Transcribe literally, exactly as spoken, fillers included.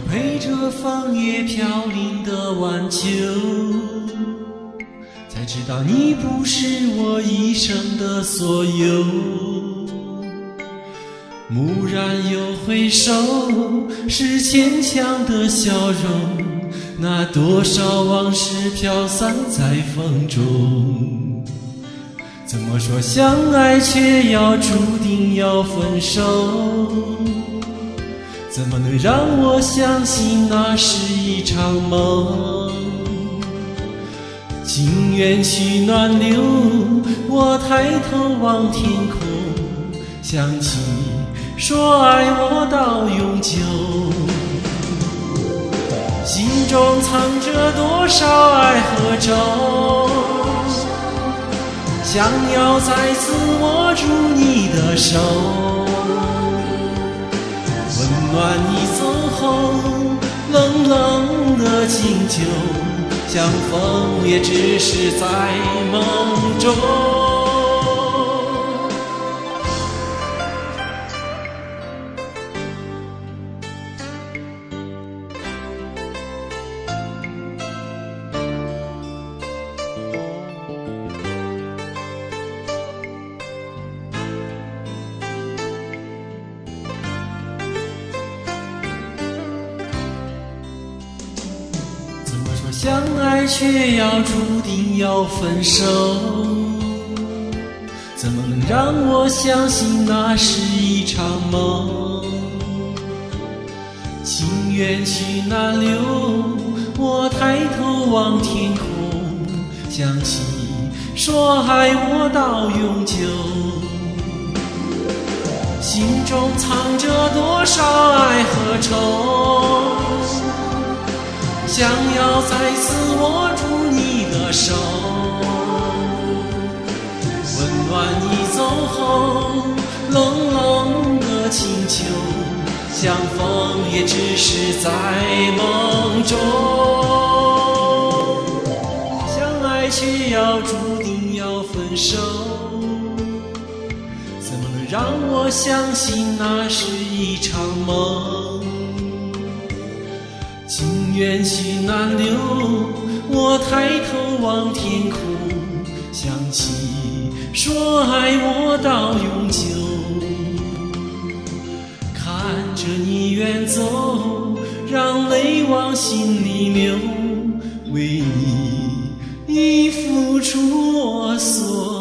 陪着枫叶飘零的晚秋，才知道你不是我一生的所有。蓦然又回首，是牵强的笑容，那多少往事飘散在风中。怎么说相爱却要注定要分手？怎么能让我相信那是一场梦？情缘去暖流，我抬头望天空，想起说爱我到永久。心中藏着多少爱和愁，想要再次握住你的手，温暖你走后冷冷的清秋，相逢也只是在梦中。相爱却要注定要分手，怎么能让我相信那是一场梦？情缘去难留，我抬头望天空，想起说爱我到永久。心中藏着多少爱和愁，想要再次握住你的手，温暖你走后冷冷的清秋，相逢也只是在梦中。相爱却要注定要分手，怎么能让我相信那是一场梦？情缘去难留，我抬头望天空，想起说爱我到永久。看着你远走，让泪往心里流，为你已付出我所有。